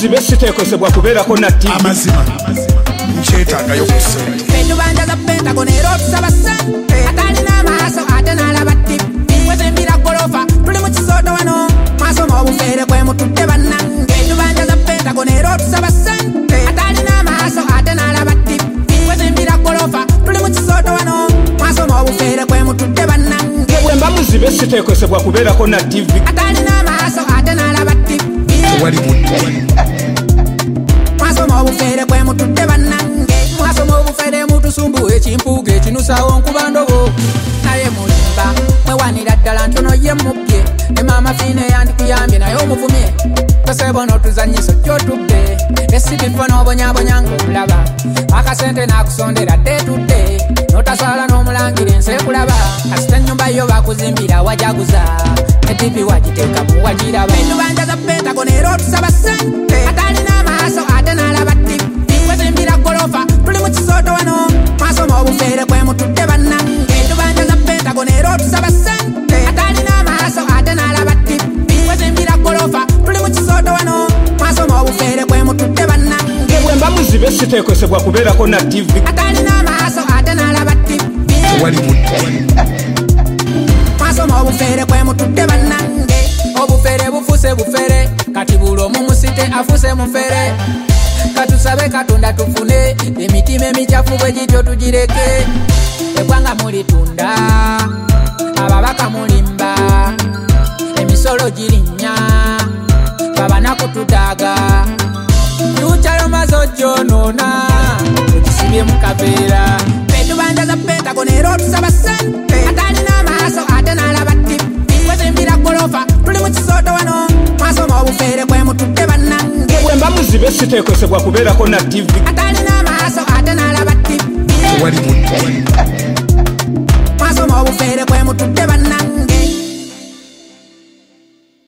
muzibe sitekosebwa kubeerako na TV. Amazima nkyetagayo kusente. Petubanja za Pentagon era otusaba ssente. Atalina amaaso ate n'alaba TV. Wezimbira golofa tuli mu kisoto wano. Maaso m'obufeere kwe mutudde bannange. Petubanja za Pentagon era otusaba ssente. Atalina amaaso ate n'alaba TV. Wezimbira golofa tuli mu kisoto wano. Maaso m'obufeere kwe mutudde bannange. Bwemba muzibe sitekosebwa kubeerako na TV. Atalina amaaso ate n'alaba TV. Tewali muti. Maaso m'obufeere kwe mutudde bannange. Maaso m'obufeere mutusumbu ekimpuuga ekinusawo nkuba ndobo. Naye mulimba mwewanira ddala ntono ye mubbye. Ne maama Fiina yandikuyambye naye omuvumye. Tosebo n'otuzanyisa gy'otudde. Esibifo n'obonyabonya ng'omulaba. Akasente n'akusondera dde tudde. N'otasala n'omulangira ensi ekulaba. Kasita ennyumba yo bakuzimbira wajaguza. Ne TV wagiteeka mu wagiraba. Petubanja za Pentagon era otusaba ssente. Atalina amaaso ate n'alaba TV. Wezimbira golofa tuli mu kisoto wano. Maaso m'obufeere kwe mutudde bannange. Petubanja za Pentagon era otusaba ssente. Atalina amaaso ate n'alaba TV. Wezimbira golofa tuli mu kisoto wano. Maaso m'obufeere kwe mutudde bannange. Bwemba muzibe sitekosebwa kubeerako na TV. Atalina amaaso ate n'alaba TV. Tewali muti. Maaso m'obufeere kwe mutudde bannange. Obufeere bufuse bufere kati bulo mumusite afuse mufere. Katusabe Katonda tufune emitima emikyafu bwe gityo tugireke. Eggwanga mulitunda ababaka mulimba emisolo girinnya babanaku tutaaga lukyalo mazo gyonoona tugisibye mu kaveera. Petubanja za Pentagon era otusaba ssente. Atalina amaaso ate n'alaba TV. Wezimbira golofa tuli mu kisoto wano. Maaso m'obufeere kwe mutudde bannange. Bwemba muzibe sitekosebwa kubeerako na TV. Atalina amaaso ate n'alaba TV. Tewali muti. Maaso m'obufeere kwe mutudde bannange.